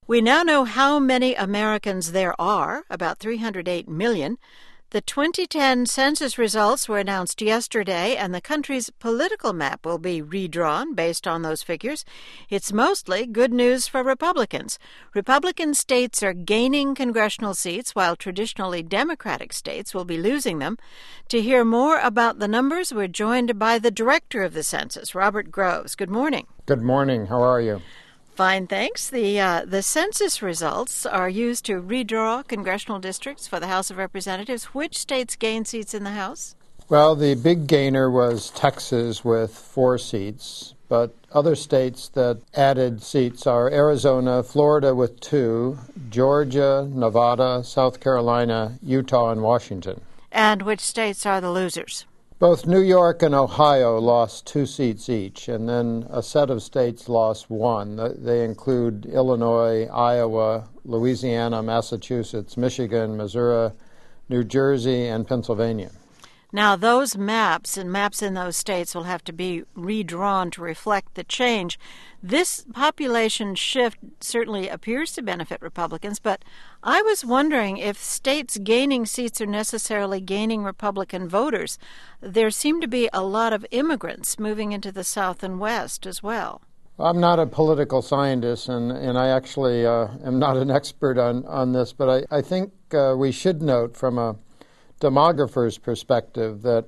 We now know how many Americans there are, about 308 million. The 2010 census results were announced yesterday, and the country's political map will be redrawn based on those figures. It's mostly good news for Republicans. Republican states are gaining congressional seats, while traditionally Democratic states will be losing them. To hear more about the numbers, we're joined by the director of the census, Robert Groves. Good morning. Good morning. How are you? Fine, thanks. The census results are used to redraw congressional districts for the House of Representatives. Which states gained seats in the House? Well, the big gainer was Texas with 4 seats, but other states that added seats are Arizona, Florida with 2, Georgia, Nevada, South Carolina, Utah, and Washington. And which states are the losers? Both New York and Ohio lost 2 seats each, and then a set of states lost 1. They include Illinois, Iowa, Louisiana, Massachusetts, Michigan, Missouri, New Jersey, and Pennsylvania. Now, those maps in those states will have to be redrawn to reflect the change. This population shift certainly appears to benefit Republicans, but I was wondering if states gaining seats are necessarily gaining Republican voters. There seem to be a lot of immigrants moving into the South and West as well. I'm not a political scientist, and I actually am not an expert on this, but I think we should note from a demographer's perspective that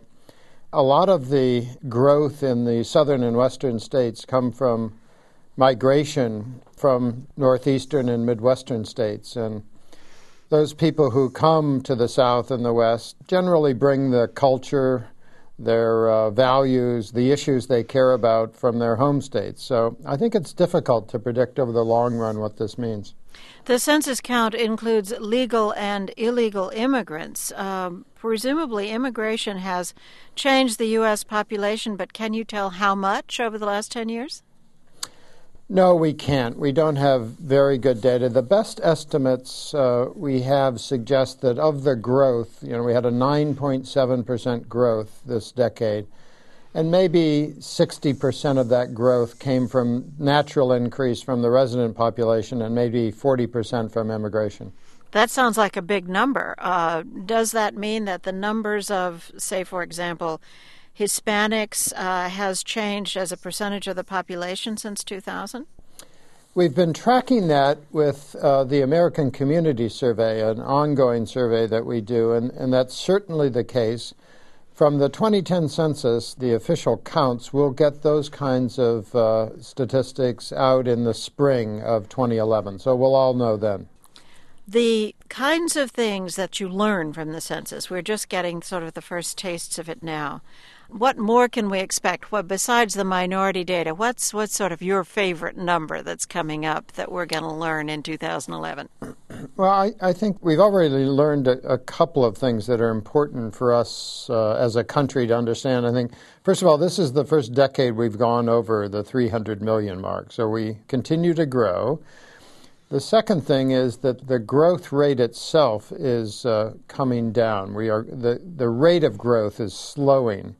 a lot of the growth in the southern and western states come from migration from northeastern and midwestern states. And those people who come to the south and the west generally bring the culture, their values, the issues they care about from their home states. So I think it's difficult to predict over the long run what this means. The census count includes legal and illegal immigrants. Presumably, immigration has changed the U.S. population, but can you tell how much over the last 10 years? No, we can't. We don't have very good data. The best estimates we have suggest that of the growth, we had a 9.7% growth this decade, and maybe 60% of that growth came from natural increase from the resident population and maybe 40% from immigration. That sounds like a big number. Does that mean that the numbers of, say, for example, Hispanics has changed as a percentage of the population since 2000? We've been tracking that with the American Community Survey, an ongoing survey that we do, and that's certainly the case. From the 2010 census, the official counts, we'll get those kinds of statistics out in the spring of 2011, so we'll all know then. The kinds of things that you learn from the census, we're just getting sort of the first tastes of it now. What more can we expect? What, besides the minority data, what's sort of your favorite number that's coming up that we're going to learn in 2011? Well, I think we've already learned a couple of things that are important for us as a country to understand. I think, first of all, this is the first decade we've gone over the 300 million mark, so we continue to grow. The second thing is that the growth rate itself is coming down. The rate of growth is slowing.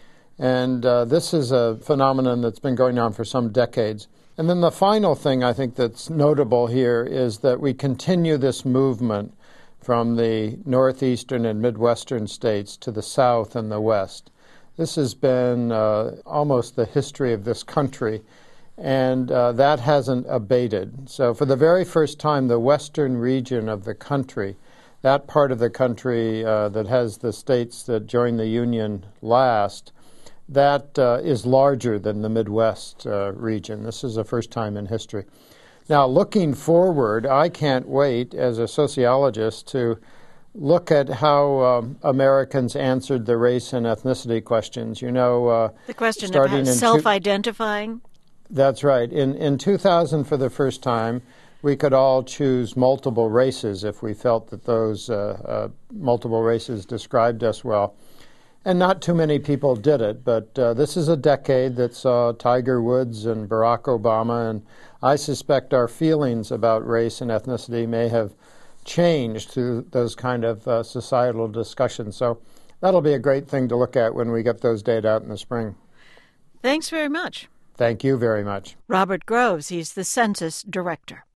And this is a phenomenon that's been going on for some decades. And then the final thing I think that's notable here is that we continue this movement from the northeastern and midwestern states to the south and the west. This has been almost the history of this country, and that hasn't abated. So for the very first time, the western region of the country, that part of the country that has the states that joined the Union last, that is larger than the Midwest region. This is the first time in history. Now, looking forward, I can't wait as a sociologist to look at how Americans answered the race and ethnicity questions. The question about self-identifying? That's right. In 2000, for the first time, we could all choose multiple races if we felt that those multiple races described us well. And not too many people did it, but this is a decade that saw Tiger Woods and Barack Obama, and I suspect our feelings about race and ethnicity may have changed through those kind of societal discussions. So that'll be a great thing to look at when we get those data out in the spring. Thanks very much. Thank you very much. Robert Groves, he's the Census Director.